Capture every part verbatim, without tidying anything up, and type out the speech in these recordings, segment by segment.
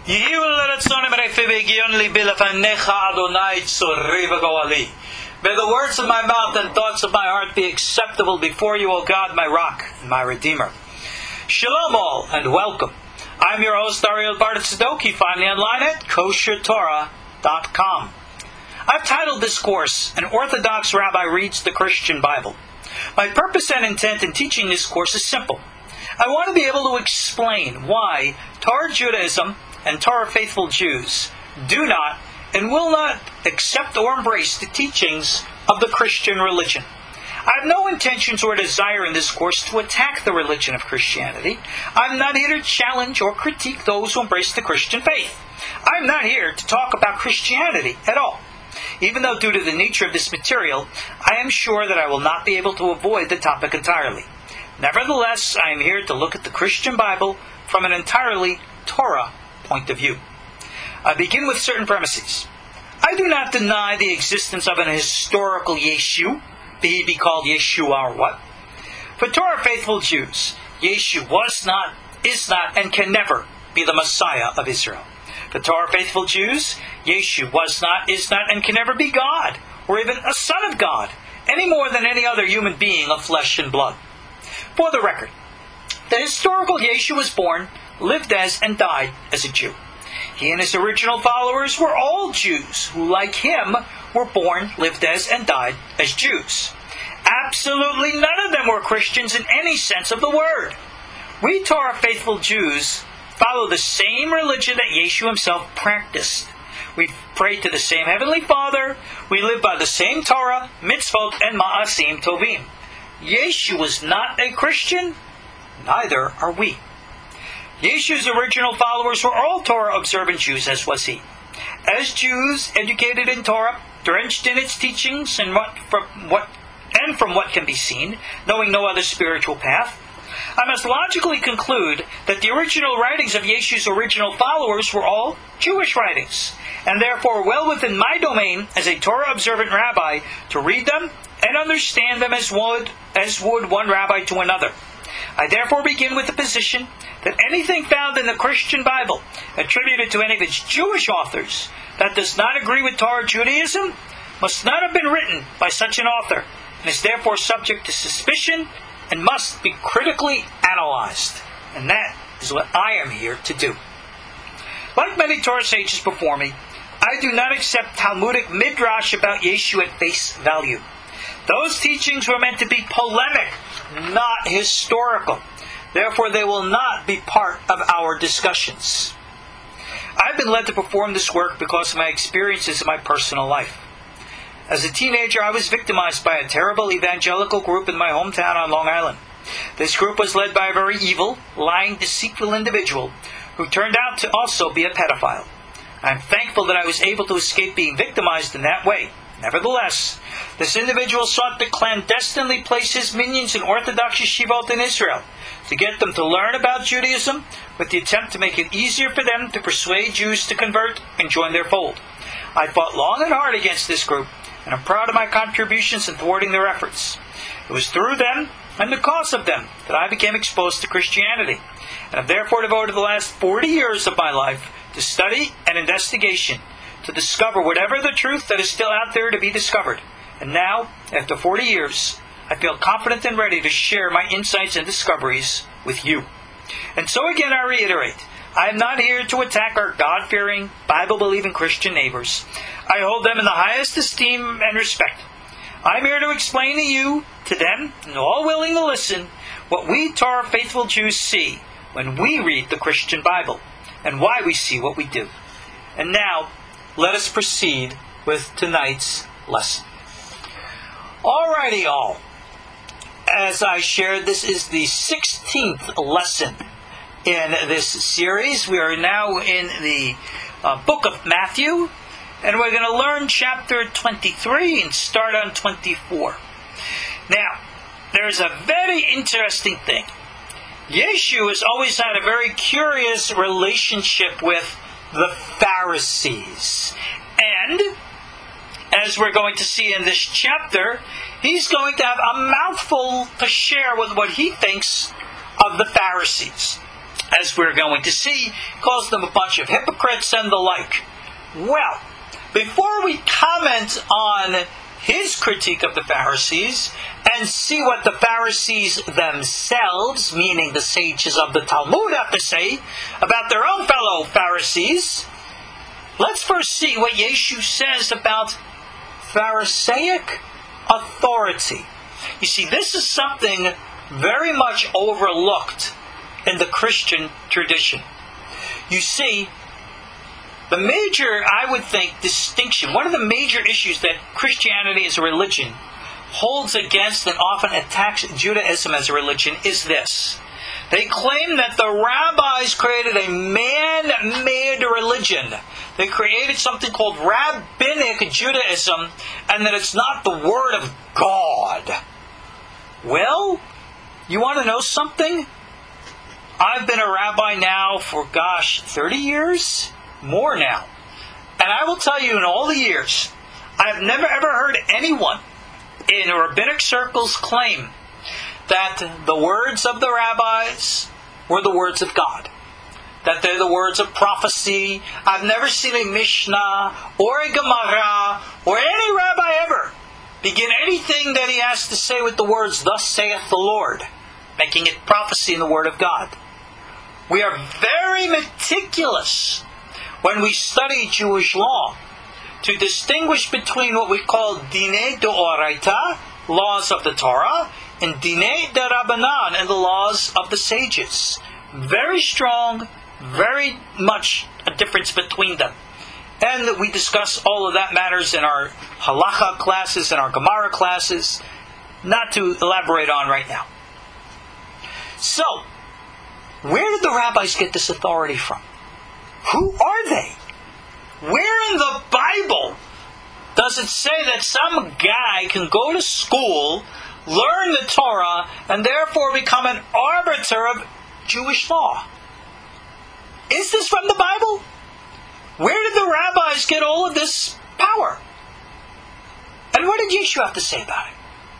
May the words of my mouth and thoughts of my heart be acceptable before you, O God, my rock and my redeemer. Shalom all, and welcome. I'm your host, Ariel Bartzadoki. Find me online at kosher torah dot com. I've titled this course, An Orthodox Rabbi Reads the Christian Bible. My purpose and intent in teaching this course is simple. I want to be able to explain why Torah Judaism and Torah faithful Jews do not and will not accept or embrace the teachings of the Christian religion. I have no intentions or desire in this course to attack the religion of Christianity. I'm not here to challenge or critique those who embrace the Christian faith. I'm not here to talk about Christianity at all. Even though due to the nature of this material, I am sure that I will not be able to avoid the topic entirely. Nevertheless, I am here to look at the Christian Bible from an entirely Torah point of view. I begin with certain premises. I do not deny the existence of an historical Yeshu, be he be called Yeshua or what. For Torah faithful Jews, Yeshu was not, is not, and can never be the Messiah of Israel. For Torah faithful Jews, Yeshu was not, is not, and can never be God, or even a son of God, any more than any other human being of flesh and blood. For the record, the historical Yeshu was born, lived as, and died as a Jew. He and his original followers were all Jews who, like him, were born, lived as, and died as Jews. Absolutely none of them were Christians in any sense of the word. We Torah faithful Jews follow the same religion that Yeshu himself practiced. We pray to the same Heavenly Father. We live by the same Torah, mitzvot, and ma'asim tovim. Yeshu was not a Christian. Neither are we. Yeshu's original followers were all Torah-observant Jews, as was he. As Jews, educated in Torah, drenched in its teachings, and what, from what, and from what can be seen, knowing no other spiritual path, I must logically conclude that the original writings of Yeshu's original followers were all Jewish writings, and therefore well within my domain as a Torah-observant rabbi to read them and understand them as would, as would one rabbi to another. I therefore begin with the position that anything found in the Christian Bible attributed to any of its Jewish authors that does not agree with Torah Judaism must not have been written by such an author and is therefore subject to suspicion and must be critically analyzed. And that is what I am here to do. Like many Torah sages before me, I do not accept Talmudic midrash about Yeshu at face value. Those teachings were meant to be polemic, not historical. Therefore, they will not be part of our discussions. I've been led to perform this work because of my experiences in my personal life. As a teenager, I was victimized by a terrible evangelical group in my hometown on Long Island. This group was led by a very evil, lying, deceitful individual who turned out to also be a pedophile. I'm thankful that I was able to escape being victimized in that way. Nevertheless, this individual sought to clandestinely place his minions in Orthodox yeshivot in Israel to get them to learn about Judaism with the attempt to make it easier for them to persuade Jews to convert and join their fold. I fought long and hard against this group, and I'm proud of my contributions in thwarting their efforts. It was through them and because of them that I became exposed to Christianity, and have therefore devoted the last forty years of my life to study and investigation to discover whatever the truth that is still out there to be discovered. And now, after forty years, I feel confident and ready to share my insights and discoveries with you. And so again I reiterate, I am not here to attack our God-fearing, Bible-believing Christian neighbors. I hold them in the highest esteem and respect. I'm here to explain to you, to them, and all willing to listen, what we Torah faithful Jews see when we read the Christian Bible, and why we see what we do. And now, let us proceed with tonight's lesson. Alrighty all. As I shared, this is the sixteenth lesson in this series. We are now in the uh, book of Matthew, and we're going to learn chapter twenty-three and start on twenty-four. Now, there's a very interesting thing. Yeshu has always had a very curious relationship with the Pharisees. And, as we're going to see in this chapter, he's going to have a mouthful to share with what he thinks of the Pharisees. as we're going to see, calls them a bunch of hypocrites and the like. Well, before we comment on his critique of the Pharisees and see what the Pharisees themselves, meaning the sages of the Talmud, have to say about their own fellow Pharisees, let's first see what Yeshu says about Pharisaic authority. You see, this is something very much overlooked in the Christian tradition. You see, the major, I would think, distinction, one of the major issues that Christianity as a religion holds against and often attacks Judaism as a religion is this. They claim that the rabbis created a man-made religion. They created something called rabbinic Judaism, and that it's not the Word of God. Well, you want to know something? I've been a rabbi now for, gosh, thirty years? More now. And I will tell you, in all the years, I have never ever heard anyone in rabbinic circles claim that the words of the rabbis were the words of God. That they're the words of prophecy. I've never seen a Mishnah or a Gemara or any rabbi ever begin anything that he has to say with the words, "Thus saith the Lord," making it prophecy in the Word of God. We are very meticulous when we study Jewish law to distinguish between what we call Dinei D'Oraita, laws of the Torah, and Dinei D'Rabbanan, and the laws of the sages. Very strong, very much a difference between them. And we discuss all of that matters in our halacha classes and our Gemara classes, not to elaborate on right now. So, where did the rabbis get this authority from? Who are they? Where in the Bible does it say that some guy can go to school, learn the Torah, and therefore become an arbiter of Jewish law? Is this from the Bible? Where did the rabbis get all of this power? And what did Yeshu have to say about it?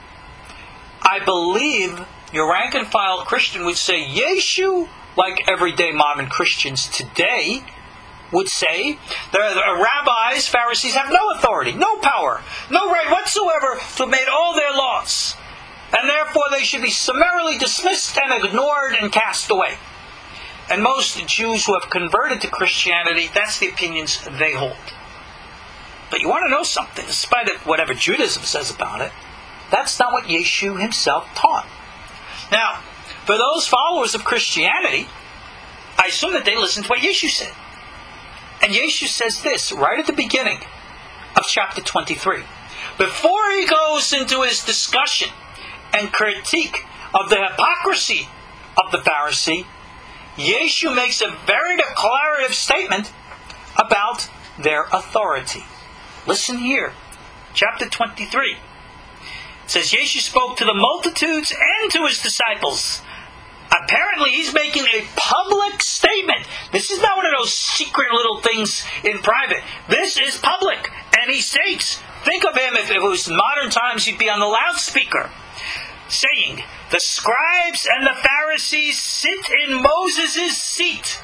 I believe your rank and file Christian would say Yeshu, like everyday modern Christians today, would say the rabbis, Pharisees have no authority, no power, no right whatsoever to have made all their laws. And therefore they should be summarily dismissed and ignored and cast away. And most Jews who have converted to Christianity, that's the opinions they hold. But you want to know something, despite whatever Judaism says about it, that's not what Yeshu himself taught. Now, for those followers of Christianity, I assume that they listen to what Yeshu said. And Yeshu says this right at the beginning of chapter twenty-three. Before he goes into his discussion and critique of the hypocrisy of the Pharisee, Yeshu makes a very declarative statement about their authority. Listen here, chapter twenty-three. It says, Yeshu spoke to the multitudes and to his disciples. Apparently he's making a public statement. This is not one of those secret little things in private. This is public. And he states, think of him, if it was modern times, he'd be on the loudspeaker, saying, the scribes and the Pharisees sit in Moses' seat.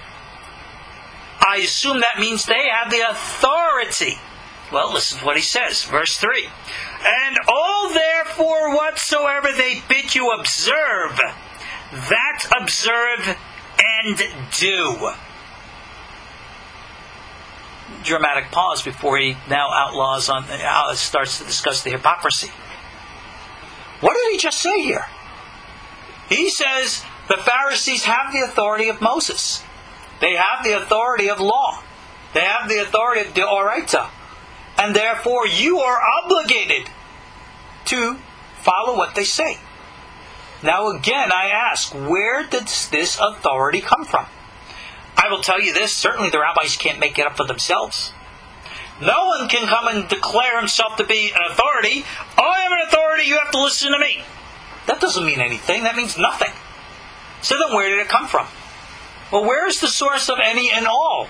I assume that means they have the authority. Well, listen to what he says, verse three. And all therefore whatsoever they bid you observe, that observe and do. Dramatic pause before he now outlaws on uh, starts to discuss the hypocrisy. What did he just say here? He says the Pharisees have the authority of Moses. They have the authority of law. They have the authority of D'Oraita. And therefore you are obligated to follow what they say. Now again, I ask, where does this authority come from? I will tell you this, certainly the rabbis can't make it up for themselves. No one can come and declare himself to be an authority. I am an authority, you have to listen to me. That doesn't mean anything, that means nothing. So then where did it come from? Well, where is the source of any and all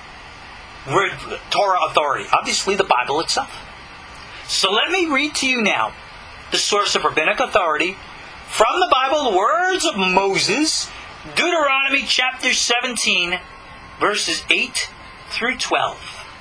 Torah authority? Obviously the Bible itself. So let me read to you now the source of rabbinic authority from the Bible, the words of Moses, Deuteronomy chapter seventeen, verses eight through twelve.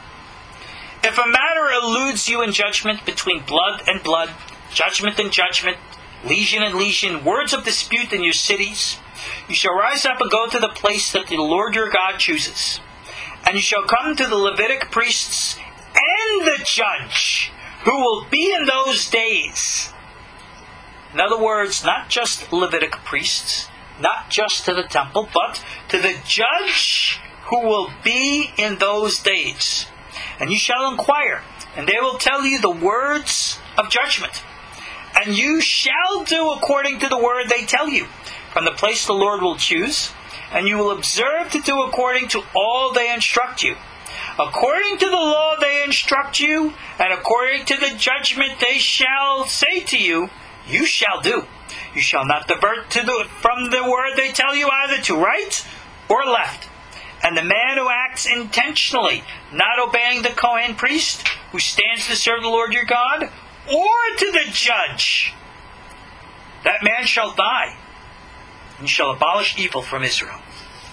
If a matter eludes you in judgment between blood and blood, judgment and judgment, legion and legion, words of dispute in your cities, you shall rise up and go to the place that the Lord your God chooses. And you shall come to the Levitic priests and the judge, who will be in those days. In other words, not just Levitic priests, not just to the temple, but to the judge who will be in those days. And you shall inquire, and they will tell you the words of judgment. And you shall do according to the word they tell you, from the place the Lord will choose, and you will observe to do according to all they instruct you. According to the law they instruct you, and according to the judgment they shall say to you, you shall do. You shall not divert to the, from the word they tell you, either to right or left. And the man who acts intentionally, not obeying the Kohen priest, who stands to serve the Lord your God, or to the judge, that man shall die, and shall abolish evil from Israel.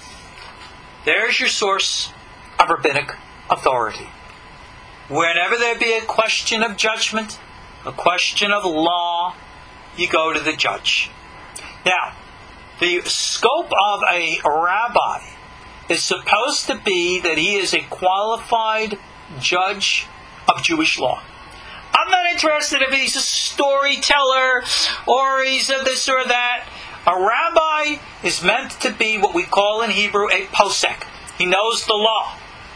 There's your source of rabbinic authority. Whenever there be a question of judgment, a question of law, you go to the judge. Now, the scope of a rabbi is supposed to be that he is a qualified judge of Jewish law. I'm not interested if he's a storyteller or he's a this or that. A rabbi is meant to be what we call in Hebrew a posek. He knows the law.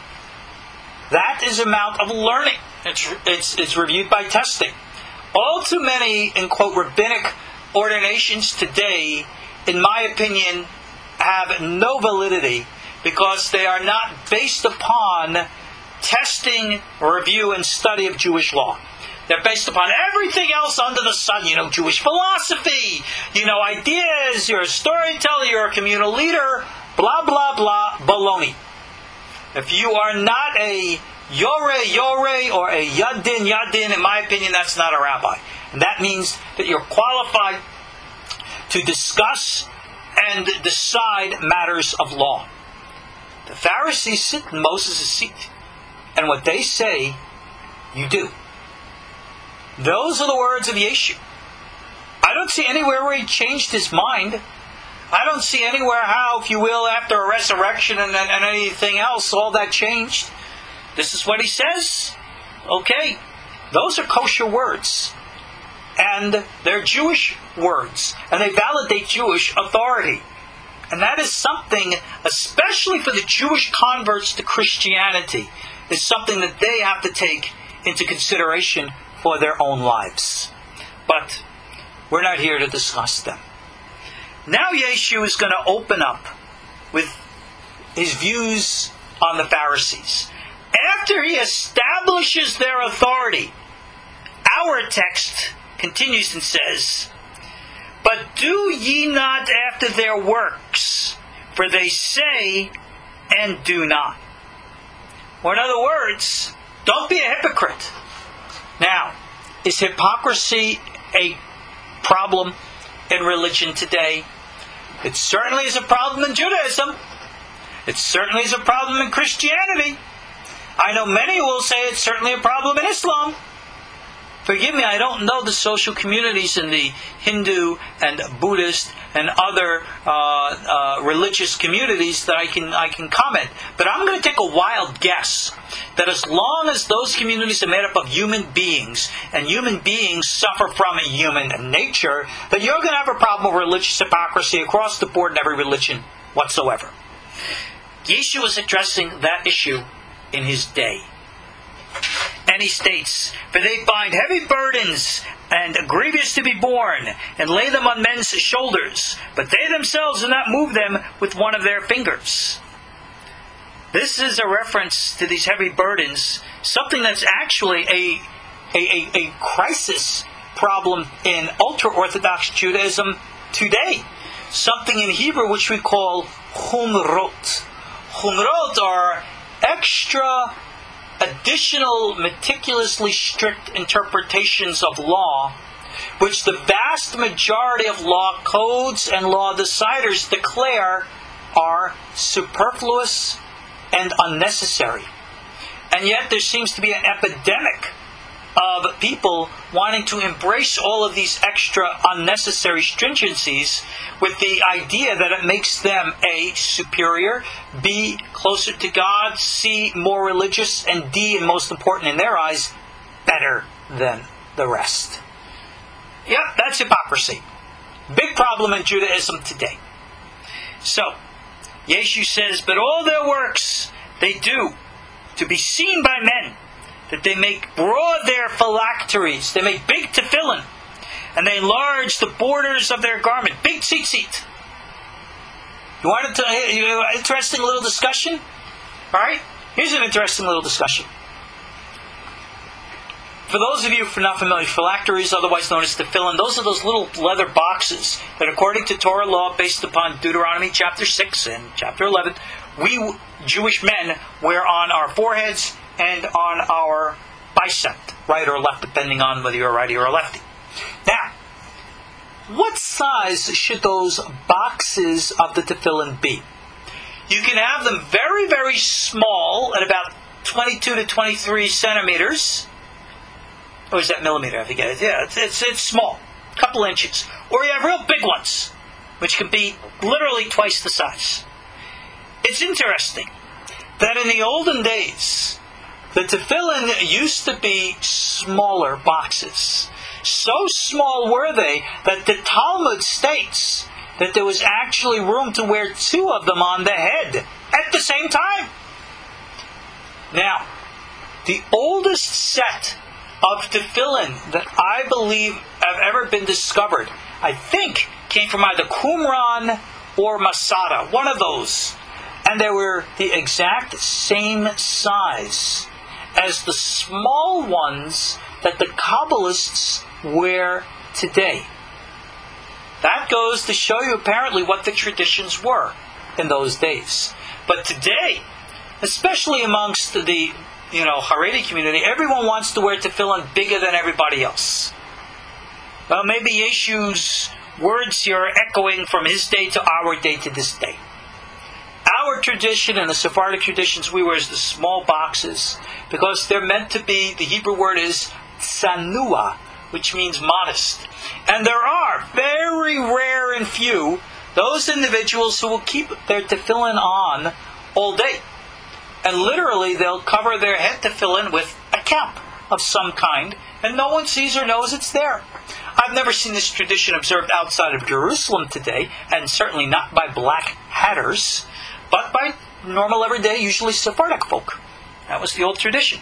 That is amount of learning. It's, it's, it's reviewed by testing. All too many, in quote, rabbinic ordinations today, in my opinion, have no validity because they are not based upon testing, review, and study of Jewish law. They're based upon everything else under the sun. You know, Jewish philosophy, you know, ideas, you're a storyteller, you're a communal leader, blah, blah, blah, baloney. If you are not a Yore, Yore, or a Yadin, Yadin, in my opinion, that's not a rabbi. And that means that you're qualified to discuss and decide matters of law. The Pharisees sit in Moses' seat, and what they say, you do. Those are the words of Yeshu. I don't see anywhere where he changed his mind. I don't see anywhere how, if you will, after a resurrection and, and, and anything else, all that changed. This is what he says. Okay, those are kosher words. And they're Jewish words. And they validate Jewish authority. And that is something, especially for the Jewish converts to Christianity, is something that they have to take into consideration for their own lives. But we're not here to discuss them. Now Yeshu is going to open up with his views on the Pharisees. After he establishes their authority, our text continues and says, "But do ye not after their works, for they say and do not." Or in other words, don't be a hypocrite. Now, is hypocrisy a problem in religion today? It certainly is a problem in Judaism. It certainly is a problem in Christianity. I know many will say it's certainly a problem in Islam. Forgive me, I don't know the social communities in the Hindu and Buddhist and other uh, uh, religious communities that I can I can comment. But I'm going to take a wild guess that as long as those communities are made up of human beings, and human beings suffer from human nature, that you're going to have a problem with religious hypocrisy across the board in every religion whatsoever. Yeshu is addressing that issue in his day. And he states, "For they find heavy burdens and grievous to be borne, and lay them on men's shoulders, but they themselves do not move them with one of their fingers." This is a reference to these heavy burdens, something that's actually a, a, a, a crisis problem in ultra-Orthodox Judaism today. Something in Hebrew which we call chumrot. Chumrot are extra, additional, meticulously strict interpretations of law, which the vast majority of law codes and law deciders declare are superfluous and unnecessary. And yet there seems to be an epidemic of people wanting to embrace all of these extra unnecessary stringencies with the idea that it makes them A, superior, B, closer to God, C, more religious, and D, and most important in their eyes, better than the rest. Yep, that's hypocrisy. Big problem in Judaism today. So, Yeshu says, but all their works they do to be seen by men, that they make broad their phylacteries, they make big tefillin, and they enlarge the borders of their garment, big tzitzit. You want an interesting little discussion? All right, here's an interesting little discussion. For those of you who are not familiar, phylacteries, otherwise known as tefillin, those are those little leather boxes that, according to Torah law, based upon Deuteronomy chapter six and chapter eleven, we Jewish men wear on our foreheads and on our bicep, right or left, depending on whether you're a righty or a lefty. Now, what size should those boxes of the tefillin be? You can have them very, very small, at about twenty-two to twenty-three centimeters. Or is that millimeter? I forget it. Yeah, it's, it's, it's small, a couple inches. Or you have real big ones, which can be literally twice the size. It's interesting that in the olden days, the tefillin used to be smaller boxes. So small were they that the Talmud states that there was actually room to wear two of them on the head at the same time. Now, the oldest set of tefillin that I believe have ever been discovered, I think, came from either Qumran or Masada, one of those. And they were the exact same size as the small ones that the Kabbalists wear today. That goes to show you apparently what the traditions were in those days. But today, especially amongst the you know Haredi community, everyone wants to wear tefillin bigger than everybody else. Well, maybe Yeshu's words here are echoing from his day to our day to this day. Our tradition and the Sephardic traditions we wear is the small boxes because they're meant to be, the Hebrew word is tsanua, which means modest. And there are very rare and few those individuals who will keep their tefillin on all day. And literally they'll cover their head tefillin with a cap of some kind, and no one sees or knows it's there. I've never seen this tradition observed outside of Jerusalem today, and certainly not by black hatters, but by normal everyday, usually Sephardic folk. That was the old tradition.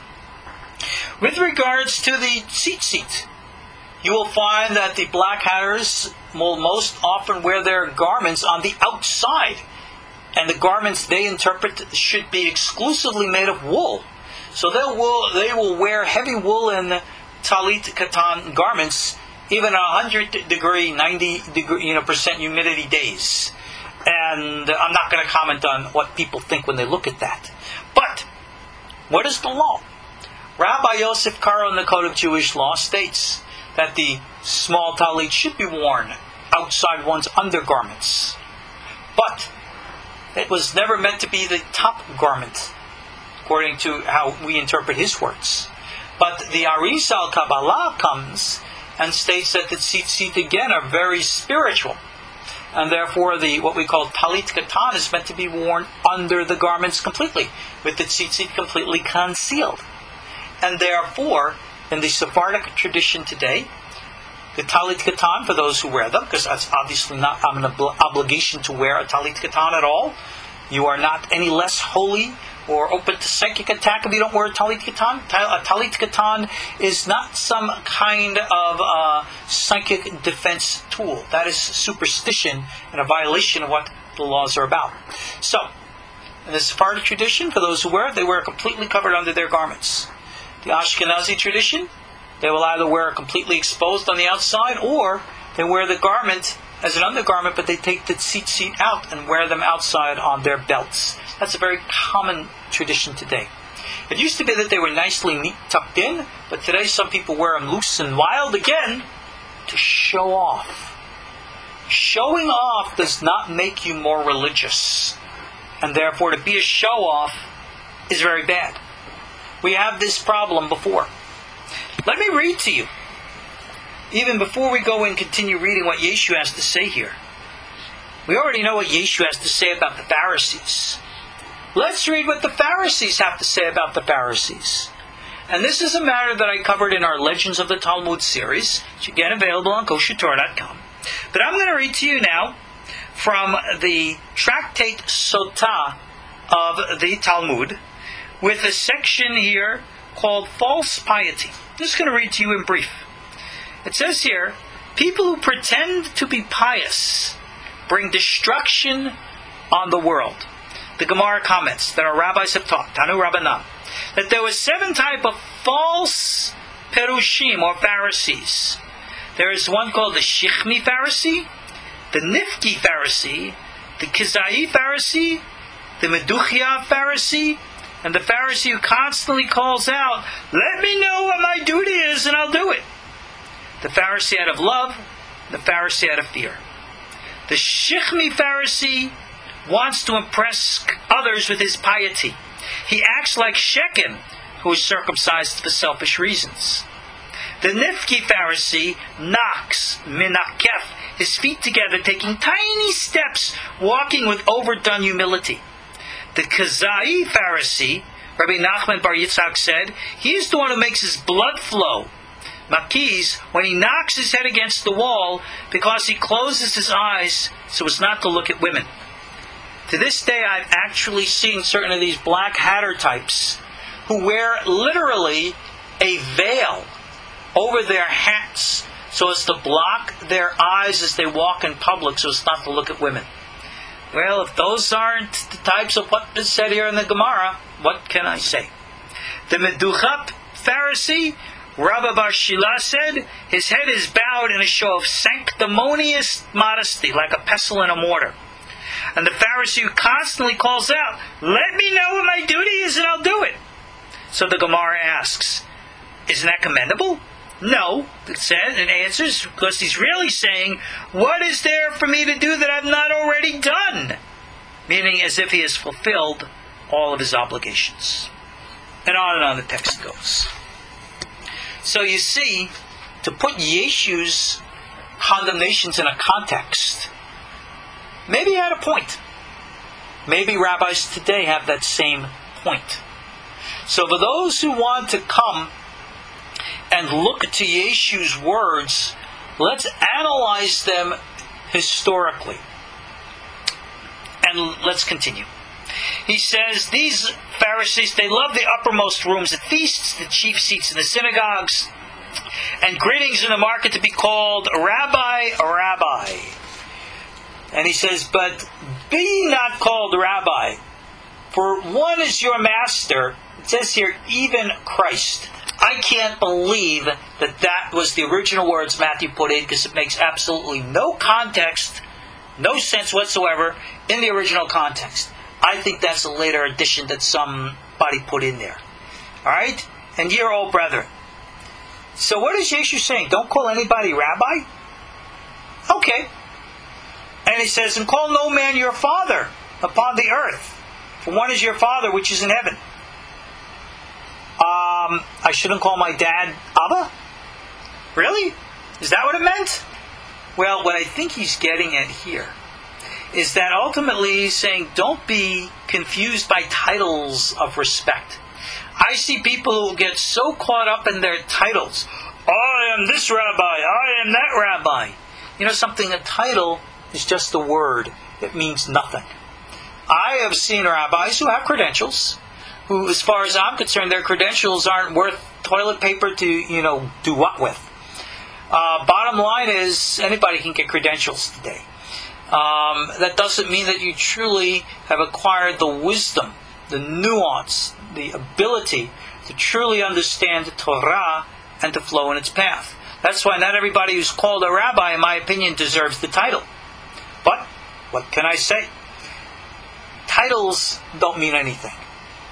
With regards to the tzitzit, you will find that the black hatters will most often wear their garments on the outside. And the garments they interpret should be exclusively made of wool. So they will, they will wear heavy woolen talit katan garments even on one hundred degree, ninety degree, you know, percent humidity days. And I'm not going to comment on what people think when they look at that. But, what is the law? Rabbi Yosef Karo in the Code of Jewish Law states that the small talit should be worn outside one's undergarments. But, it was never meant to be the top garment, according to how we interpret his words. But the Arizal Kabbalah comes and states that the tzitzit again are very spiritual. And therefore the what we call talit katan is meant to be worn under the garments completely, with the tzitzit completely concealed. And therefore, in the Sephardic tradition today, the talit katan, for those who wear them, because that's obviously not an obl- obligation to wear a talit katan at all. You are not any less holy or open to psychic attack if you don't wear a talit katan. A talit katan is not some kind of uh, psychic defense tool. That is superstition and a violation of what the laws are about. So, in the Sephardic tradition, for those who wear it, they wear it completely covered under their garments. The Ashkenazi tradition, they will either wear it completely exposed on the outside, or they wear the garment as an undergarment, but they take the tzitzit out and wear them outside on their belts. That's a very common tradition today. It used to be that they were nicely neat, tucked in, but today some people wear them loose and wild again, to show off. Showing off does not make you more religious. And therefore, to be a show-off is very bad. We have this problem before. Let me read to you. Even before we go and continue reading what Yeshu has to say here. We already know what Yeshu has to say about the Pharisees. Let's read what the Pharisees have to say about the Pharisees. And this is a matter that I covered in our Legends of the Talmud series, which you get available on kosher torah dot com. But I'm going to read to you now from the Tractate Sotah of the Talmud, with a section here called False Piety. I'm just going to read to you in brief. It says here, people who pretend to be pious bring destruction on the world. The Gemara comments that our rabbis have taught, Tanu Rabbanan, that there were seven types of false Perushim or Pharisees. There is one called the Shichmi Pharisee, the Nifki Pharisee, the Kizai Pharisee, the Meduchia Pharisee, and the Pharisee who constantly calls out, "Let me know what my duty is and I'll do it." The Pharisee out of love, the Pharisee out of fear. The Shichmi Pharisee wants to impress others with his piety. He acts like Shechem, who is circumcised for selfish reasons. The Nifki Pharisee knocks, minakef, his feet together, taking tiny steps, walking with overdone humility. The Kazai Pharisee, Rabbi Nachman Bar Yitzhak said, he is the one who makes his blood flow. Makiz, when he knocks his head against the wall, because he closes his eyes so as not to look at women. To this day, I've actually seen certain of these black hatter types who wear literally a veil over their hats so as to block their eyes as they walk in public so as not to look at women. Well, if those aren't the types of what is said here in the Gemara, what can I say? The Meduchat Pharisee, Rabbi Bar Shila said, his head is bowed in a show of sanctimonious modesty, like a pestle in a mortar. And the Pharisee who constantly calls out, "Let me know what my duty is and I'll do it." So the Gemara asks, isn't that commendable? No, it says and answers, because he's really saying, what is there for me to do that I've not already done? Meaning as if he has fulfilled all of his obligations. And on and on the text goes. So you see, to put Yeshu's condemnations in a context, maybe he had a point. Maybe rabbis today have that same point. So for those who want to come and look to Yeshu's words, let's analyze them historically. And let's continue. He says, these Pharisees, they love the uppermost rooms at feasts, the chief seats in the synagogues, and greetings in the market to be called Rabbi, Rabbi. And he says, but be not called Rabbi, for one is your master. It says here, even Christ. I can't believe that that was the original words Matthew put in, because it makes absolutely no context, no sense whatsoever in the original context. I think that's a later addition that somebody put in there. Alright? And you're all brethren. So what is Yeshu saying? Don't call anybody rabbi? Okay. And he says, and call no man your father upon the earth, for one is your Father which is in heaven. Um, I shouldn't call my dad Abba? Really? Is that what it meant? Well, what I think he's getting at here is that ultimately he's saying, don't be confused by titles of respect. I see people who get so caught up in their titles. I am this rabbi, I am that rabbi. You know something, a title is just a word. It means nothing. I have seen rabbis who have credentials, who, as far as I'm concerned, their credentials aren't worth toilet paper to, you know, do what with. Uh, bottom line is, anybody can get credentials today. Um, that doesn't mean that you truly have acquired the wisdom, the nuance, the ability to truly understand the Torah and to flow in its path. That's why not everybody who's called a rabbi, in my opinion, deserves the title. But, what can I say? Titles don't mean anything.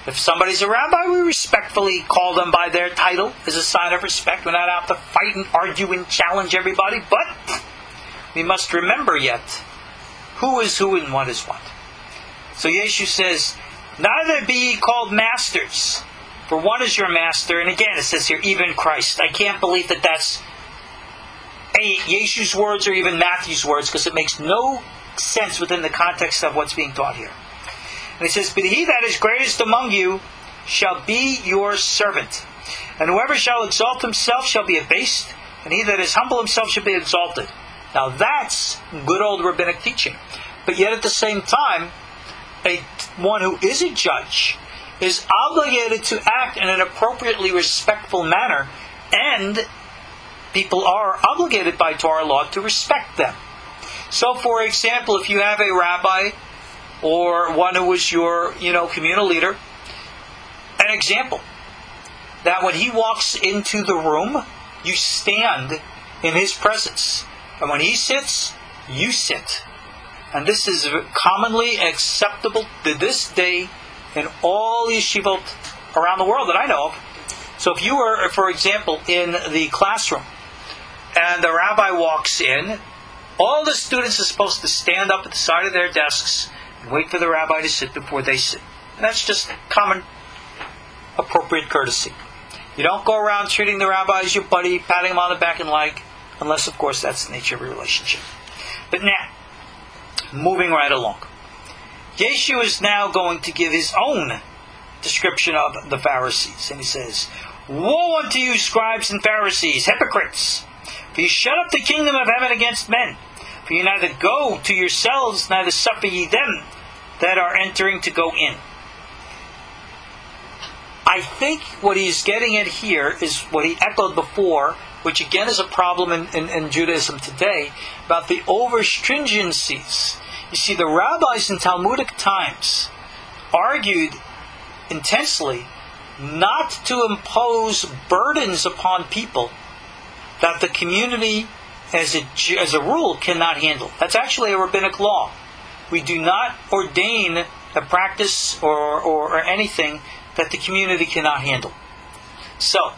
If somebody's a rabbi, we respectfully call them by their title as a sign of respect. We're not out to fight and argue and challenge everybody, but we must remember yet who is who and what is what. So Yeshu says, neither be ye called masters, for one is your master. And again, it says here, even Christ. I can't believe that that's A, Yeshu's words or even Matthew's words, because it makes no sense within the context of what's being taught here. And he says, but he that is greatest among you shall be your servant. And whoever shall exalt himself shall be abased, and he that is humble himself shall be exalted. Now that's good old rabbinic teaching. But yet at the same time, a one who is a judge is obligated to act in an appropriately respectful manner, and people are obligated by Torah law to respect them. So, for example, if you have a rabbi or one who is your, you know, communal leader, an example that when he walks into the room, you stand in his presence, and when he sits, you sit. And this is commonly acceptable to this day in all yeshivot around the world that I know of. So if you were, for example, in the classroom, and the rabbi walks in, all the students are supposed to stand up at the side of their desks and wait for the rabbi to sit before they sit. And that's just common, appropriate courtesy. You don't go around treating the rabbi as your buddy, patting him on the back and leg, unless, of course, that's the nature of your relationship. But now, moving right along. Yeshu is now going to give his own description of the Pharisees. And he says, woe unto you, scribes and Pharisees, hypocrites! For you shut up the kingdom of heaven against men. For you neither go to yourselves, neither suffer ye them that are entering to go in. I think what he's getting at here is what he echoed before, which again is a problem in, in, in Judaism today, about the over-stringencies. You see, the rabbis in Talmudic times argued intensely not to impose burdens upon people that the community, as a, as a rule, cannot handle. That's actually a rabbinic law. We do not ordain a practice or, or, or anything that the community cannot handle. So,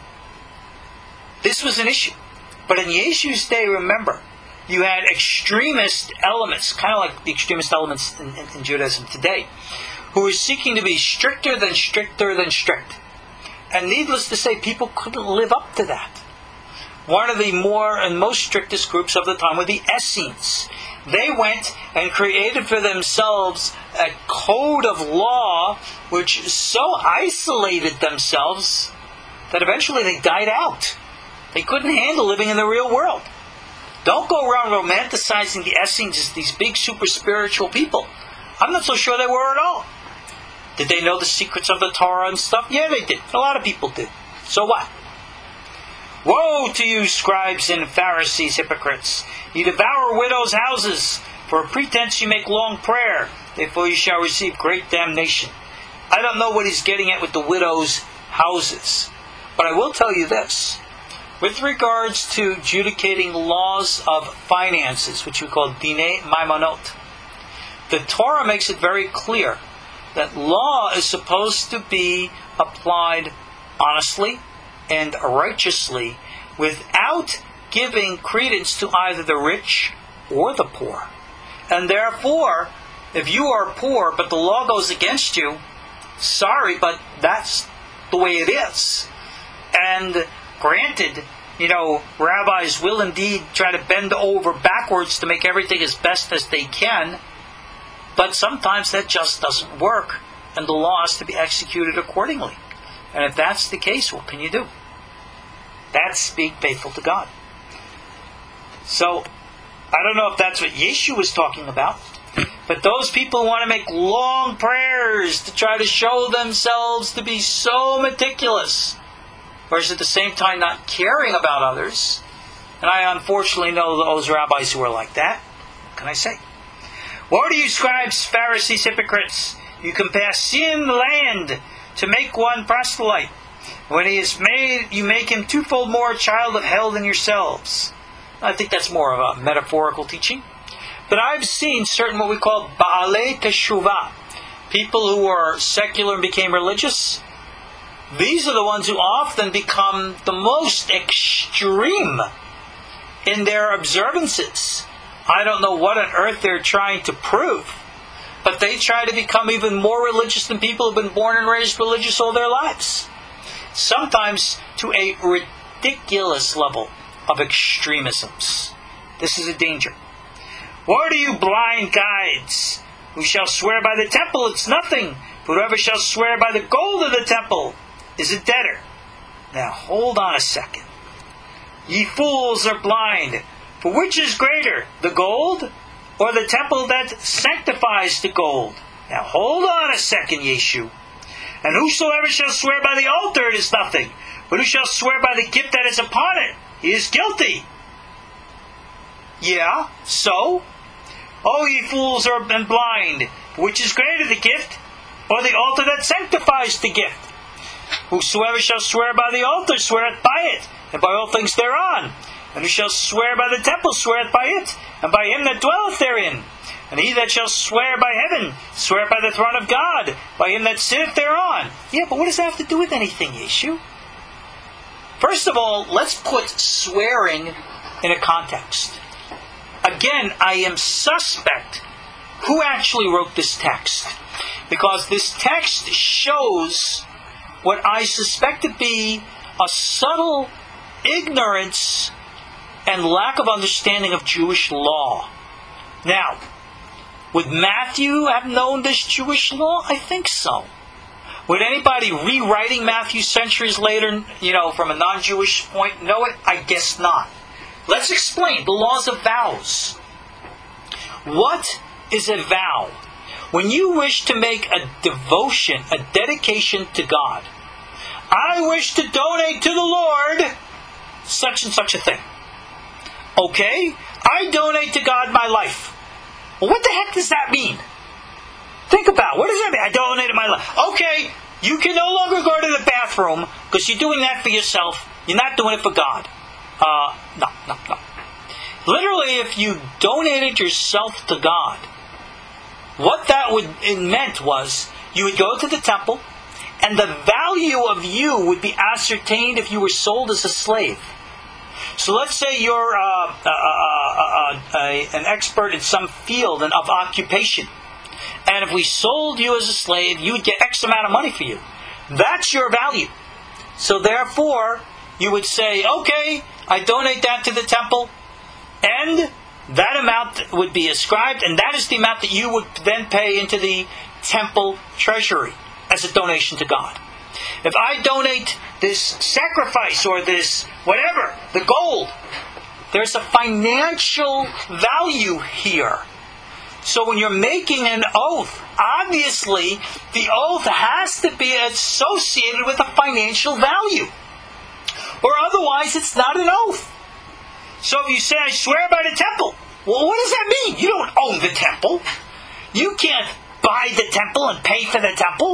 this was an issue. But in Yeshu's day, remember, you had extremist elements, kind of like the extremist elements in, in, in Judaism today, who were seeking to be stricter than stricter than strict. And needless to say, people couldn't live up to that. One of the more and most strictest groups of the time were the Essenes. They went and created for themselves a code of law which so isolated themselves that eventually they died out. They couldn't handle living in the real world. Don't go around romanticizing the Essenes as these big super spiritual people. I'm not so sure they were at all. Did they know the secrets of the Torah and stuff? Yeah, they did. A lot of people did. So what? Woe to you, scribes and Pharisees, hypocrites! Ye devour widows' houses. For a pretense you make long prayer. Therefore you shall receive great damnation. I don't know what he's getting at with the widows' houses. But I will tell you this. With regards to adjudicating laws of finances, which we call Dinei Maimonot, the Torah makes it very clear that law is supposed to be applied honestly and righteously without giving credence to either the rich or the poor. And therefore, if you are poor but the law goes against you, sorry, but that's the way it is. And granted, you know, rabbis will indeed try to bend over backwards to make everything as best as they can, but sometimes that just doesn't work, and the law has to be executed accordingly. And if that's the case, what can you do? That's being faithful to God. So, I don't know if that's what Yeshu was talking about, but those people who want to make long prayers to try to show themselves to be so meticulous, whereas at the same time not caring about others, and I unfortunately know those rabbis who are like that, what can I say? Woe to you, scribes, Pharisees, hypocrites! You compass sea and land to make one proselyte. When he is made, you make him twofold more a child of hell than yourselves. I think that's more of a metaphorical teaching. But I've seen certain what we call Ba'alei Teshuvah, people who were secular and became religious, these are the ones who often become the most extreme in their observances. I don't know what on earth they're trying to prove, but they try to become even more religious than people who've been born and raised religious all their lives. Sometimes to a ridiculous level of extremisms. This is a danger. What are you blind guides? Who shall swear by the temple, it's nothing. But whoever shall swear by the gold of the temple is a debtor. Now hold on a second. Ye fools are blind. For which is greater, the gold or the temple that sanctifies the gold? Now hold on a second, Yeshu. And whosoever shall swear by the altar, it is nothing. But who shall swear by the gift that is upon it, he is guilty. Yeah, so? Oh, ye fools are and blind. For which is greater, the gift or the altar that sanctifies the gift? Whosoever shall swear by the altar sweareth by it, and by all things thereon. And who shall swear by the temple sweareth by it, and by him that dwelleth therein. And he that shall swear by heaven sweareth by the throne of God, by him that sitteth thereon. Yeah, but what does that have to do with anything, Yeshu? First of all, let's put swearing in a context. Again, I am suspect who actually wrote this text, because this text shows what I suspect to be a subtle ignorance and lack of understanding of Jewish law. Now, would Matthew have known this Jewish law? I think so. Would anybody rewriting Matthew centuries later, you know, from a non-Jewish point, know it? I guess not. Let's explain the laws of vows. What is a vow? When you wish to make a devotion, a dedication to God, I wish to donate to the Lord such and such a thing. Okay? I donate to God my life. Well, what the heck does that mean? Think about it. What does that mean? I donated my life. Okay, you can no longer go to the bathroom because you're doing that for yourself. You're not doing it for God. Uh, no, no, no. Literally, if you donated yourself to God, what that would it meant was you would go to the temple, and the value of you would be ascertained if you were sold as a slave. So let's say you're uh, uh, uh, uh, uh, an expert in some field of occupation. And if we sold you as a slave, you would get X amount of money for you. That's your value. So therefore, you would say, okay, I donate that to the temple, and that amount would be ascribed, and that is the amount that you would then pay into the temple treasury as a donation to God. If I donate this sacrifice or this whatever, the gold, there's a financial value here. So when you're making an oath, obviously the oath has to be associated with a financial value. Or otherwise it's not an oath. So if you say, I swear by the temple, well, what does that mean? You don't own the temple. You can't buy the temple and pay for the temple.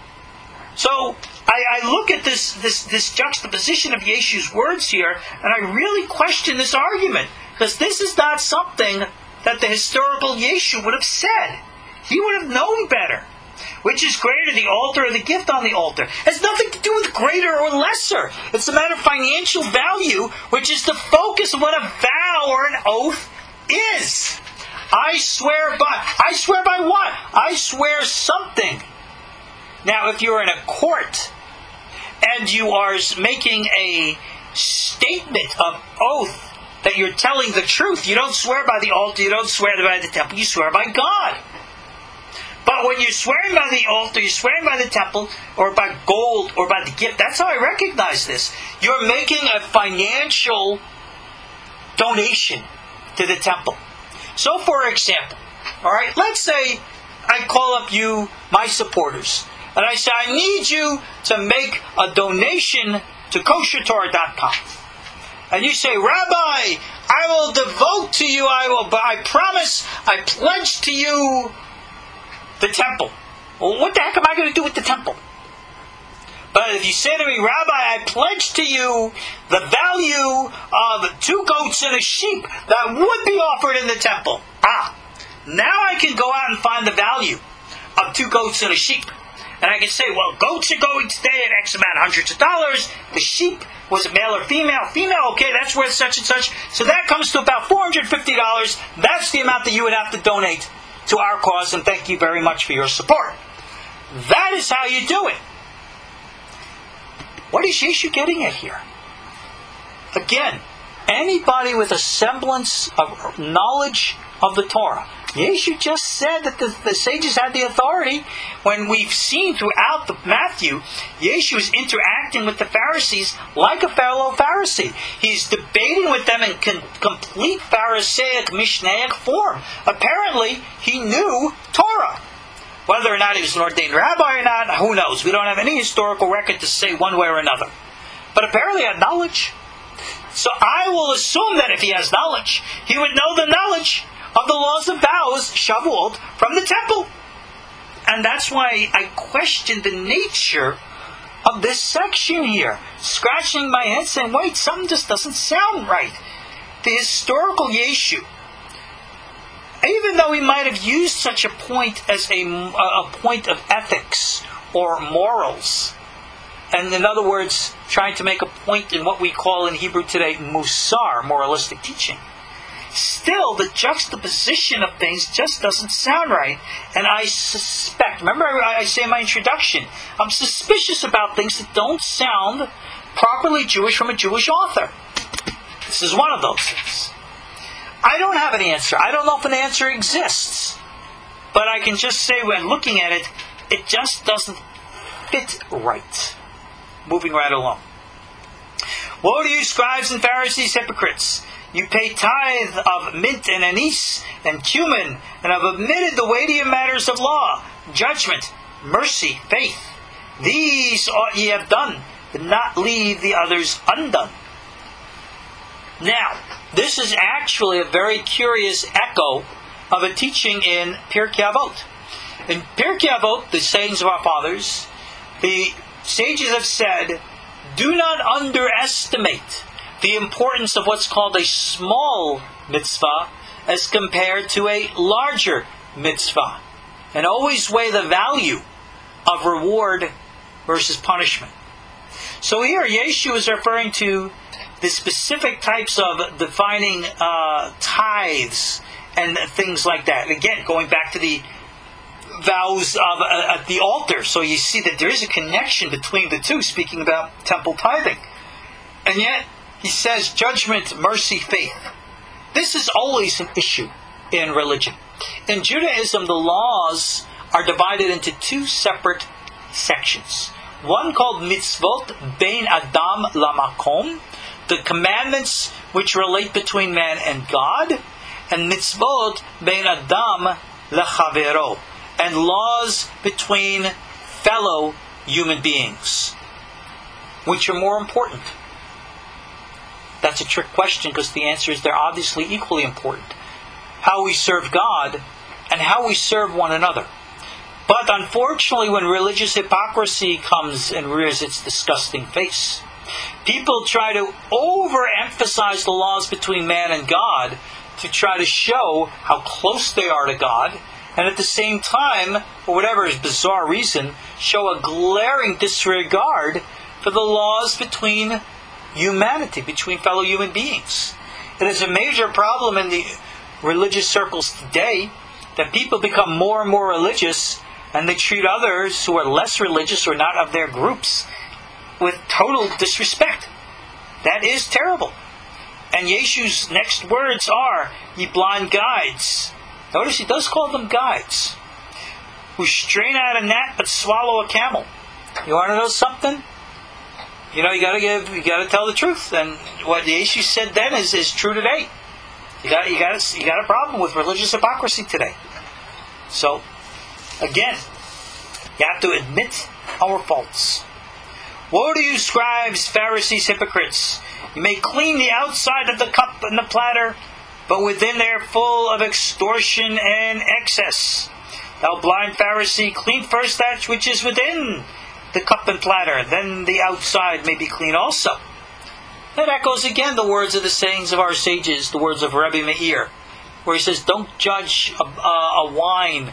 So I, I look at this, this, this juxtaposition of Yeshu's words here, and I really question this argument, because this is not something that the historical Yeshu would have said. He would have known better. Which is greater, the altar or the gift on the altar? It has nothing to do with greater or lesser. It's a matter of financial value, which is the focus of what a vow or an oath is. I swear by... I swear by what? I swear something. Now, if you're in a court and you are making a statement of oath that you're telling the truth, you don't swear by the altar, you don't swear by the temple, you swear by God. But when you're swearing by the altar, you're swearing by the temple, or by gold, or by the gift, that's how I recognize this. You're making a financial donation to the temple. So, for example, all right, let's say I call up you, my supporters, and I say, I need you to make a donation to kosher torah dot com. And you say, Rabbi, I will devote to you, I will, I promise, I pledge to you the temple. Well, what the heck am I going to do with the temple? But if you say to me, Rabbi, I pledge to you the value of two goats and a sheep that would be offered in the temple. Ah, now I can go out and find the value. of two goats and a sheep. And I can say, well, goats are going today at X amount, hundreds of dollars. The sheep, was it male or female? Female, okay, that's worth such and such. So that comes to about four hundred fifty dollars. That's the amount that you would have to donate to our cause, and thank you very much for your support. That is how you do it. What is Yeshu getting at here? Again, anybody with a semblance of knowledge of the Torah. Yeshu just said that the, the sages had the authority. When we've seen throughout the Matthew, Yeshu is interacting with the Pharisees like a fellow Pharisee. He's debating with them in con- complete Pharisaic, Mishnaic form. Apparently, he knew Torah. Whether or not he was an ordained rabbi or not, who knows? We don't have any historical record to say one way or another. But apparently he had knowledge. So I will assume that if he has knowledge, he would know the knowledge of the laws of vows, Shavuot, from the temple. And that's why I question the nature of this section here. Scratching my head saying, wait, something just doesn't sound right. The historical Yeshu, even though he might have used such a point as a, a point of ethics or morals, and in other words, trying to make a point in what we call in Hebrew today musar, moralistic teaching, still the juxtaposition of things just doesn't sound right. And I suspect, remember I, I say in my introduction, I'm suspicious about things that don't sound properly Jewish from a Jewish author. This is one of those things. I don't have an answer. I don't know if an answer exists. But I can just say when looking at it, it just doesn't fit right. Moving right along. Woe to you, scribes and Pharisees, hypocrites! You pay tithe of mint and anise and cumin, and have omitted the weightier matters of law, judgment, mercy, faith. These ought ye have done, but not leave the others undone. Now, this is actually a very curious echo of a teaching in Pirkei Avot. In Pirkei Avot, the sayings of our fathers, the sages have said, do not underestimate the importance of what's called a small mitzvah as compared to a larger mitzvah. And always weigh the value of reward versus punishment. So here, Yeshu is referring to the specific types of defining uh, tithes and things like that. Again, going back to the vows of uh, at the altar. So you see that there is a connection between the two, speaking about temple tithing. And yet, he says judgment, mercy, faith. This is always an issue in religion. In Judaism, the laws are divided into two separate sections. One called mitzvot bein adam lamakom, the commandments which relate between man and God, and mitzvot bein adam lechavero, and laws between fellow human beings. Which are more important? That's a trick question, because the answer is they're obviously equally important. How we serve God and how we serve one another. But unfortunately, when religious hypocrisy comes and rears its disgusting face, people try to overemphasize the laws between man and God to try to show how close they are to God, and at the same time, for whatever bizarre reason, show a glaring disregard for the laws between humanity, between fellow human beings. It is a major problem in the religious circles today that people become more and more religious, and they treat others who are less religious or not of their groups with total disrespect. That is terrible. And Yeshu's next words are, ye blind guides. Notice he does call them guides, who strain out a gnat but swallow a camel. You want to know something? You know, you got to give, you got to tell the truth. And what Yeshu said then is, is true today. You got, you got, you got a problem with religious hypocrisy today. So, again, you have to admit our faults. Woe to you, scribes, Pharisees, hypocrites! You may clean the outside of the cup and the platter, but within they are full of extortion and excess. Thou blind Pharisee, clean first that which is within the cup and platter, then the outside may be clean also. That echoes again the words of the sayings of our sages, the words of Rebbe Meir, where he says, don't judge a, a, a wine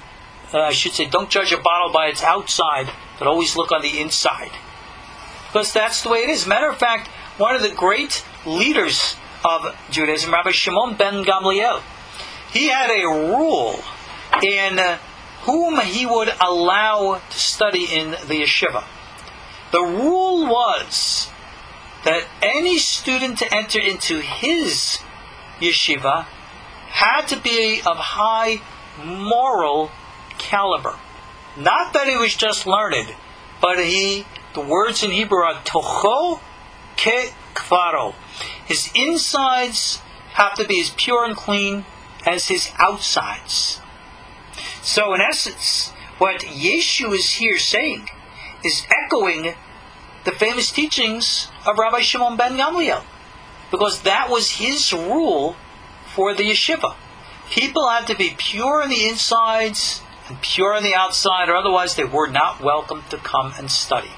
uh, I should say, don't judge a bottle by its outside, but always look on the inside. Because that's the way it is. Matter of fact, one of the great leaders of Judaism, Rabbi Shimon ben Gamliel, he had a rule in uh, whom he would allow to study in the yeshiva. The rule was that any student to enter into his yeshiva had to be of high moral caliber. Not that he was just learned, but he, the words in Hebrew are tocho ke kvaro. His insides have to be as pure and clean as his outsides. So in essence, what Yeshu is here saying is echoing the famous teachings of Rabbi Shimon ben Gamliel, because that was his rule for the yeshiva. People had to be pure on the insides and pure on the outside, or otherwise they were not welcome to come and study.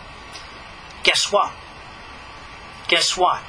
Guess what? Guess what?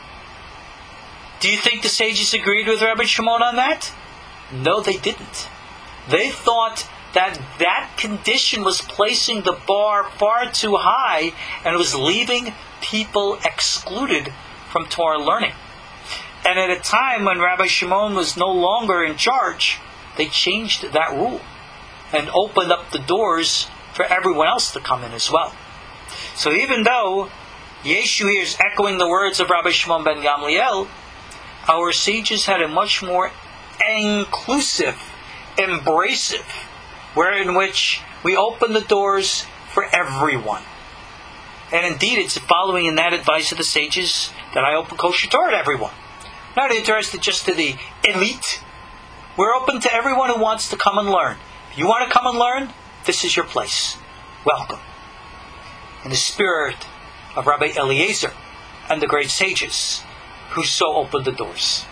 Do you think the sages agreed with Rabbi Shimon on that? No, they didn't. They thought that that condition was placing the bar far too high and was leaving people excluded from Torah learning. And at a time when Rabbi Shimon was no longer in charge, they changed that rule and opened up the doors for everyone else to come in as well. So even though Yeshu here is echoing the words of Rabbi Shimon ben Gamliel, our sages had a much more inclusive, embracive, wherein which we open the doors for everyone. And indeed, it's following in that advice of the sages that I open kosher Torah to everyone. Not interested just to the elite. We're open to everyone who wants to come and learn. If you want to come and learn, this is your place. Welcome. In the spirit of Rabbi Eliezer and the great sages who so opened the doors.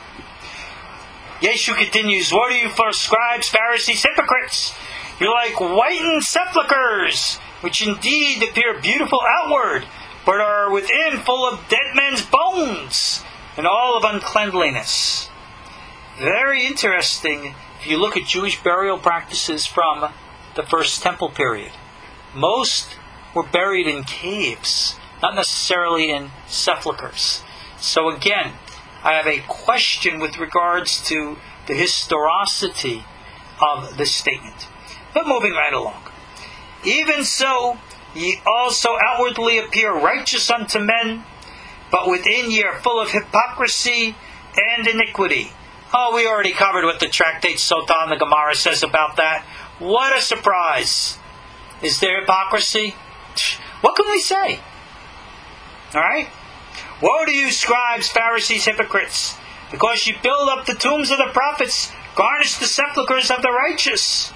Yeshu continues, "What are you for scribes, Pharisees, hypocrites? You're like whitened sepulchres, which indeed appear beautiful outward, but are within full of dead men's bones, and all of uncleanliness." Very interesting if you look at Jewish burial practices from the First Temple period. Most were buried in caves, not necessarily in sepulchres. So again, I have a question with regards to the historicity of this statement. But moving right along. "Even so, ye also outwardly appear righteous unto men, but within ye are full of hypocrisy and iniquity." Oh, we already covered what the tractate Sotah and the Gemara says about that. What a surprise. Is there hypocrisy? What can we say? Alright? "Woe to you, scribes, Pharisees, hypocrites, because you build up the tombs of the prophets, garnish the sepulchres of the righteous."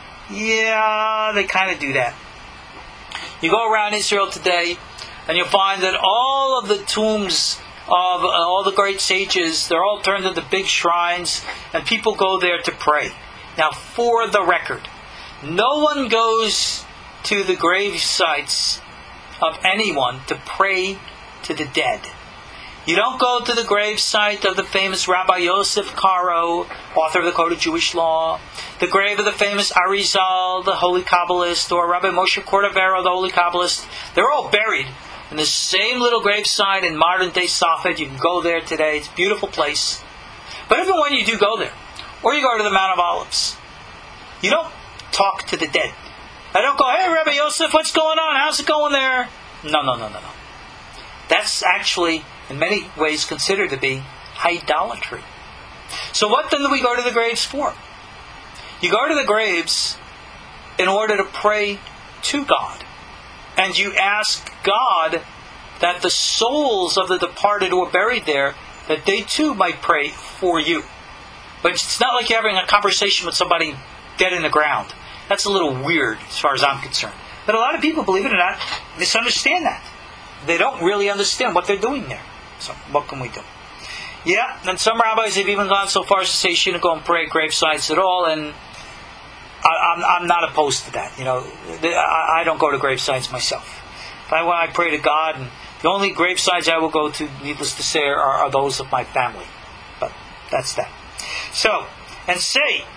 Yeah, they kind of do that. You go around Israel today, and you'll find that all of the tombs of uh, all the great sages, they're all turned into big shrines, and people go there to pray. Now, for the record, no one goes to the grave sites of anyone to pray to the dead. You don't go to the grave site of the famous Rabbi Yosef Karo, author of the Code of Jewish Law, the grave of the famous Arizal, the holy Kabbalist, or Rabbi Moshe Cordovero, the holy Kabbalist. They're all buried in the same little grave site in modern-day Safed. You can go there today. It's a beautiful place. But even when you do go there, or you go to the Mount of Olives, you don't talk to the dead. I don't go, "Hey, Rabbi Yosef, what's going on? How's it going there?" No, no, no, no, no. That's actually, in many ways, considered to be idolatry. So what then do we go to the graves for? You go to the graves in order to pray to God. And you ask God that the souls of the departed who are buried there, that they too might pray for you. But it's not like you're having a conversation with somebody dead in the ground. That's a little weird as far as I'm concerned. But a lot of people, believe it or not, misunderstand that. They don't really understand what they're doing there. So what can we do? Yeah, and some rabbis have even gone so far as to say you shouldn't go and pray at grave sites at all, and I, I'm, I'm not opposed to that. You know, I, I don't go to grave sites myself. If I want, I pray to God, and the only grave sites I will go to, needless to say, are, are those of my family. But that's that. So, and say,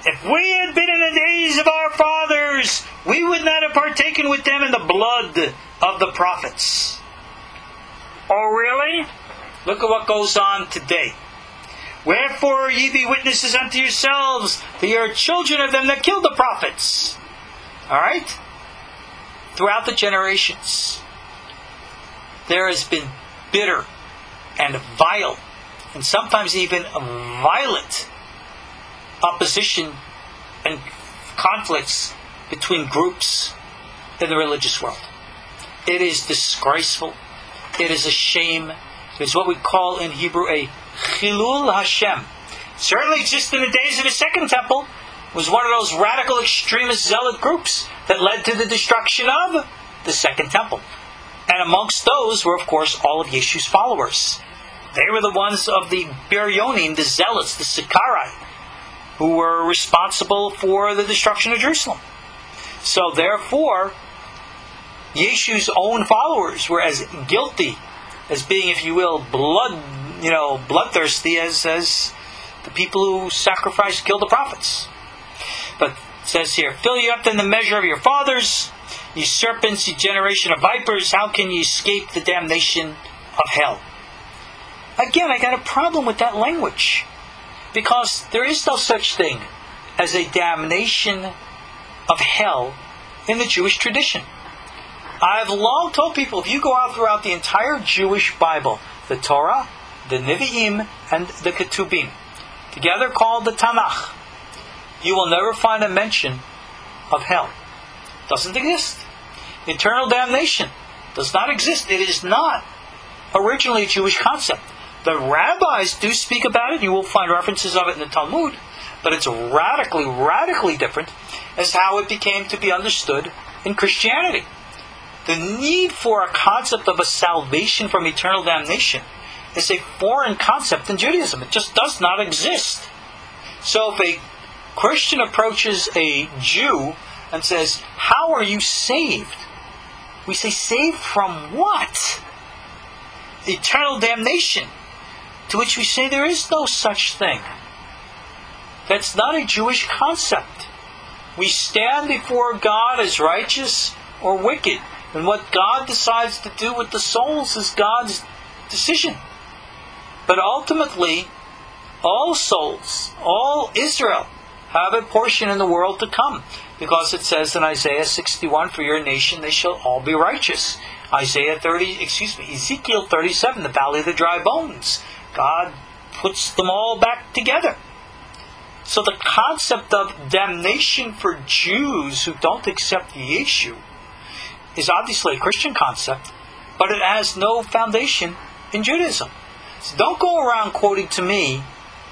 If we had been in the days of our fathers, we would not have partaken with them in the blood of the prophets. Oh, really? Look at what goes on today. Wherefore ye be witnesses unto yourselves that ye are children of them that killed the prophets. Alright? Throughout the generations, there has been bitter and vile, and sometimes even violent opposition and conflicts between groups in the religious world. It is disgraceful. It is a shame. It is what we call in Hebrew a Chilul Hashem. Certainly just in the days of the Second Temple, was one of those radical extremist zealot groups that led to the destruction of the Second Temple. And amongst those were, of course, all of Yeshu's followers. They were the ones of the Biryonim, the zealots, the Sicarii, who were responsible for the destruction of Jerusalem. So therefore, Yeshu's own followers were as guilty as being, if you will, blood, you know, bloodthirsty as, as the people who sacrificed, killed the prophets. But it says here, fill you up in the measure of your fathers, ye serpents, ye generation of vipers, how can ye escape the damnation of hell? Again, I got a problem with that language. Because there is no such thing as a damnation of hell in the Jewish tradition. I've long told people, if you go out throughout the entire Jewish Bible, the Torah, the Nevi'im, and the Ketubim, together called the Tanakh, you will never find a mention of hell. It doesn't exist. Eternal damnation does not exist. It is not originally a Jewish concept. The rabbis do speak about it. You will find references of it in the Talmud. But it's radically, radically different as how it became to be understood in Christianity. The need for a concept of a salvation from eternal damnation is a foreign concept in Judaism. It just does not exist. So if a Christian approaches a Jew and says, how are you saved? We say, saved from what? Eternal damnation. To which we say, there is no such thing. That's not a Jewish concept. We stand before God as righteous or wicked. And what God decides to do with the souls is God's decision. But ultimately, all souls, all Israel, have a portion in the world to come. Because it says in Isaiah sixty-one, for your nation they shall all be righteous. Isaiah thirty, excuse me, Ezekiel thirty-seven, the valley of the dry bones. God puts them all back together. So the concept of damnation for Jews who don't accept Yeshu is obviously a Christian concept, but it has no foundation in Judaism. So don't go around quoting to me,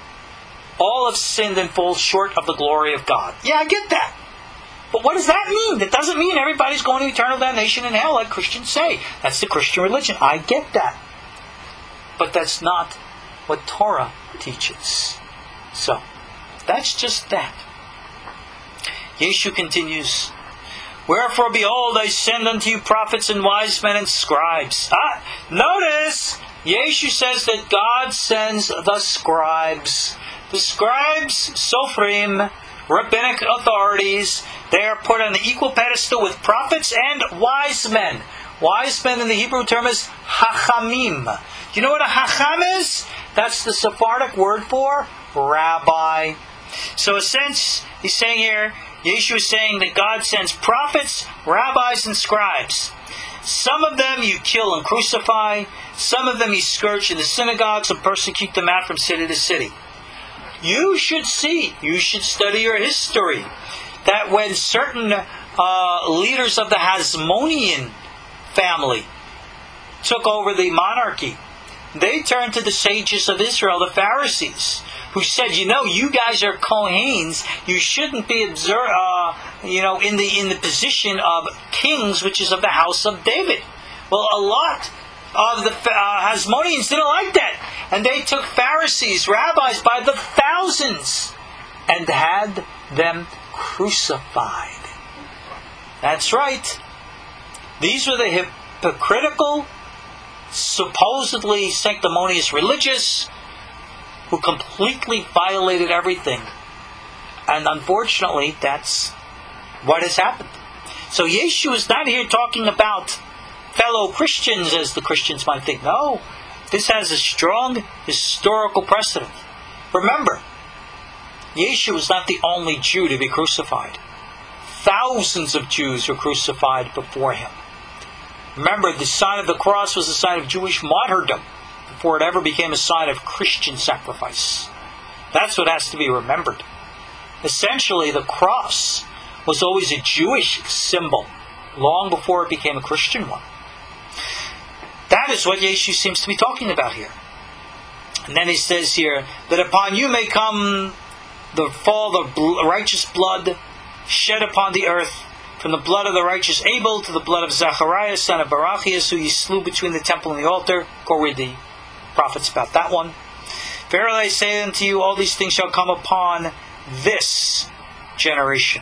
all have sinned and fall short of the glory of God. Yeah, I get that. But what does that mean? That doesn't mean everybody's going to eternal damnation in hell like Christians say. That's the Christian religion. I get that. But that's not what Torah teaches. So, that's just that. Yeshu continues, wherefore, behold, I send unto you prophets and wise men and scribes. Ah, notice, Yeshu says that God sends the scribes. The scribes, Sophrim, rabbinic authorities, they are put on the equal pedestal with prophets and wise men. Wise men in the Hebrew term is Hachamim. Do you know what a Hacham is? That's the Sephardic word for rabbi. So in a sense, he's saying here, Yeshu is saying that God sends prophets, rabbis, and scribes. Some of them you kill and crucify. Some of them you scourge in the synagogues and persecute them out from city to city. You should see, you should study your history, that when certain uh, leaders of the Hasmonean family took over the monarchy, they turned to the sages of Israel, the Pharisees, who said, you know, you guys are Kohanes, you shouldn't be observe, uh, you know, in the in the position of kings, which is of the house of David. Well, a lot of the uh, Hasmoneans didn't like that, and they took Pharisees, rabbis by the thousands, and had them crucified. That's right. These were the hypocritical, supposedly sanctimonious religious who completely violated everything And unfortunately, that's what has happened. So Yeshu is not here talking about fellow Christians, as the Christians might think. No, this has a strong historical precedent. Remember, Yeshu was not the only Jew to be crucified. Thousands of Jews were crucified before him. Remember, the sign of the cross was a sign of Jewish martyrdom before it ever became a sign of Christian sacrifice. That's what has to be remembered. Essentially, the cross was always a Jewish symbol long before it became a Christian one. That is what Yeshu seems to be talking about here. And then he says here, that upon you may come the fall of righteous blood shed upon the earth, from the blood of the righteous Abel to the blood of Zachariah, son of Barachias, who ye slew between the temple and the altar. Go read the prophets about that one. Verily I say unto you, all these things shall come upon this generation.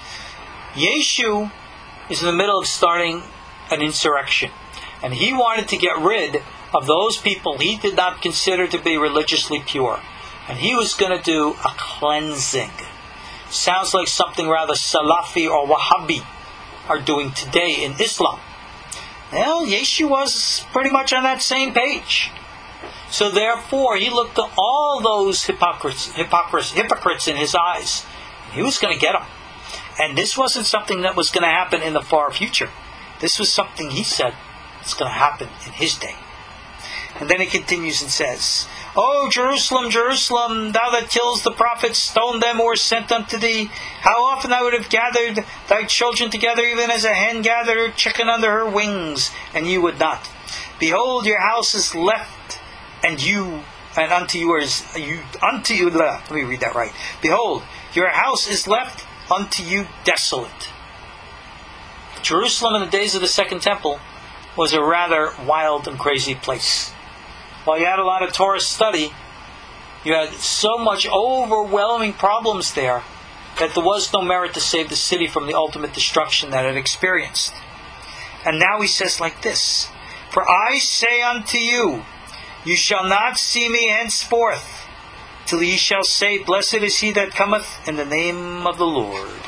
Yeshu is in the middle of starting an insurrection. And he wanted to get rid of those people he did not consider to be religiously pure. And he was going to do a cleansing. Sounds like something rather Salafi or Wahhabi are doing today in Islam. Well, Yeshu was pretty much on that same page. So therefore, he looked at all those hypocrites, hypocrites, hypocrites in his eyes. He was going to get them. And this wasn't something that was going to happen in the far future. This was something he said was going to happen in his day. And then he continues and says, O Jerusalem, Jerusalem, thou that kills the prophets, stone them who were sent unto thee. How often I would have gathered thy children together, even as a hen gathered her chicken under her wings, and you would not. Behold, your house is left, and you, and unto you is, you, unto you, let me read that right. Behold, your house is left unto you desolate. Jerusalem in the days of the Second Temple was a rather wild and crazy place. While you had a lot of Torah study, you had so much overwhelming problems there that there was no merit to save the city from the ultimate destruction that it experienced. And now he says like this, For I say unto you, you shall not see me henceforth, till ye shall say, Blessed is he that cometh in the name of the Lord.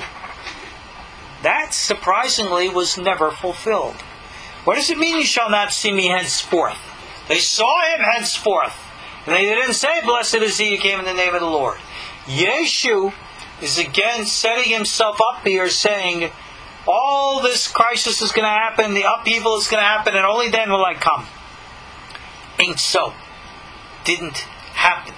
That, surprisingly, was never fulfilled. What does it mean, you shall not see me henceforth? They saw him henceforth. And they didn't say, Blessed is he who came in the name of the Lord. Yeshu is again setting himself up here, saying, all this crisis is going to happen, the upheaval is going to happen, and only then will I come. Ain't so. Didn't happen.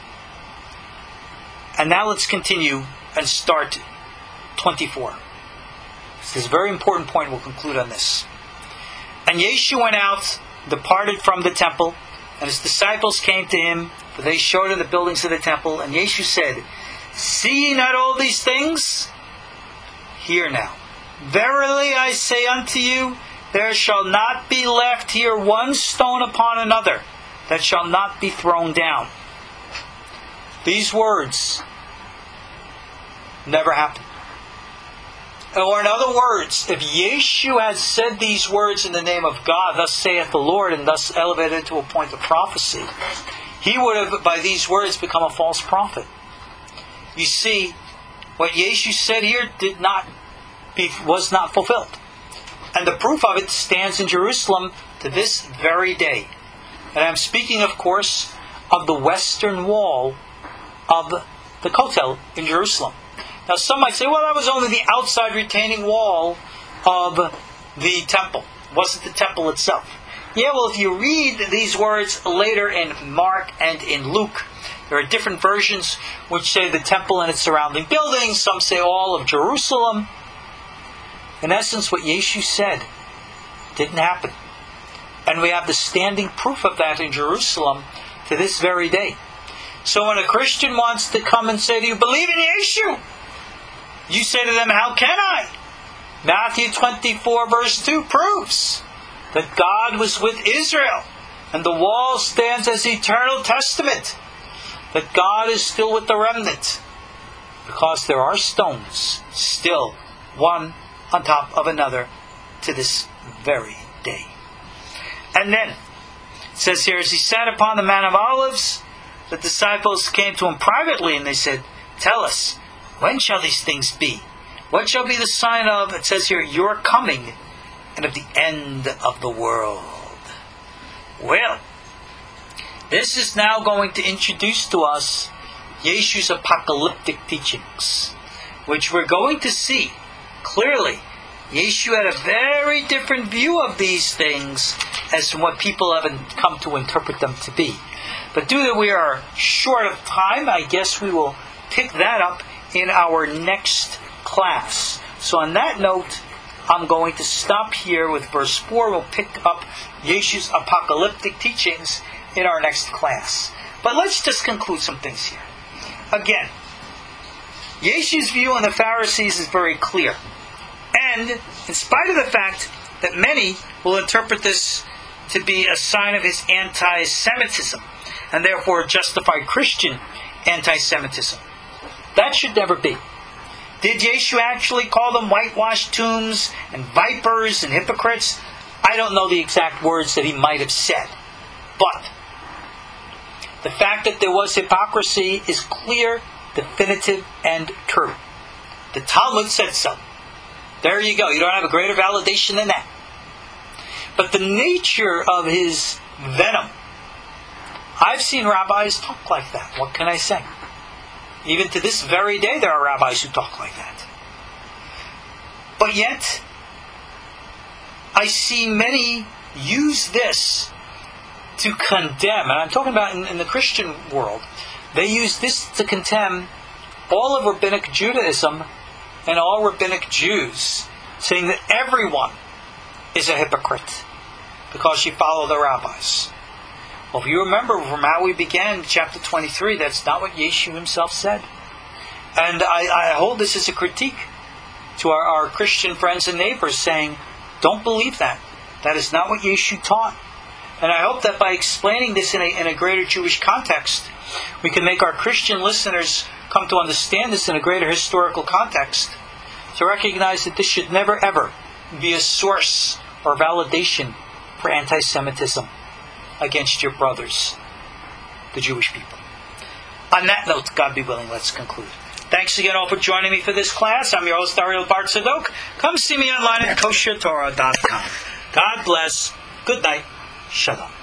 And now let's continue and start twenty-four. This is a very important point. We'll conclude on this. And Yeshu went out, departed from the temple, and his disciples came to him, for they showed him the buildings of the temple. And Yeshu said, See ye not all these things? Hear now. Verily I say unto you, there shall not be left here one stone upon another that shall not be thrown down. These words never happened. Or in other words, if Yeshu had said these words in the name of God, thus saith the Lord, and thus elevated to a point of prophecy, he would have, by these words, become a false prophet. You see, what Yeshu said here did not be, was not fulfilled. And the proof of it stands in Jerusalem to this very day. And I'm speaking, of course, of the western wall of the Kotel in Jerusalem. Now some might say, well, that was only the outside retaining wall of the temple. It wasn't the temple itself. Yeah, well, if you read these words later in Mark and in Luke, there are different versions which say the temple and its surrounding buildings. Some say all of Jerusalem. In essence, what Yeshu said didn't happen. And we have the standing proof of that in Jerusalem to this very day. So when a Christian wants to come and say, do you believe in Yeshu? You say to them, how can I? Matthew twenty-four verse two proves that God was with Israel, and the wall stands as eternal testament that God is still with the remnant, because there are stones still one on top of another to this very day. And then it says here, as he sat upon the Mount of Olives, the disciples came to him privately and they said, tell us, When shall these things be? What shall be the sign of, it says here, your coming and of the end of the world? Well, this is now going to introduce to us Yeshu's apocalyptic teachings, which we're going to see clearly. Yeshu had a very different view of these things as from what people have come to interpret them to be. But due that we are short of time, I guess we will pick that up in our next class. So on that note, I'm going to stop here with verse four. We'll pick up Yeshu's apocalyptic teachings in our next class. But let's just conclude some things here. Again, Yeshu's view on the Pharisees is very clear. And in spite of the fact that many will interpret this to be a sign of his anti-Semitism, and therefore justify Christian anti-Semitism, that should never be. Did Yeshu actually call them whitewashed tombs and vipers and hypocrites? I don't know the exact words that he might have said. But the fact that there was hypocrisy is clear, definitive, and true. The Talmud said so. There you go. You don't have a greater validation than that. But the nature of his venom, I've seen rabbis talk like that. What can I say? Even to this very day, there are rabbis who talk like that. But yet, I see many use this to condemn, and I'm talking about in, in the Christian world, they use this to condemn all of Rabbinic Judaism and all Rabbinic Jews, saying that everyone is a hypocrite because you follow the rabbis. Well, if you remember from how we began chapter twenty-three, that's not what Yeshu himself said. And I, I hold this as a critique to our, our Christian friends and neighbors, saying, don't believe that. That is not what Yeshu taught. And I hope that by explaining this in a, in a greater Jewish context, we can make our Christian listeners come to understand this in a greater historical context, to recognize that this should never ever be a source or validation for anti-Semitism against your brothers, the Jewish people. On that note, God be willing, let's conclude. Thanks again all for joining me for this class. I'm your host, Ariel Bar Tzadok. Come see me online at kosher torah dot com. God bless. Good night. Shalom.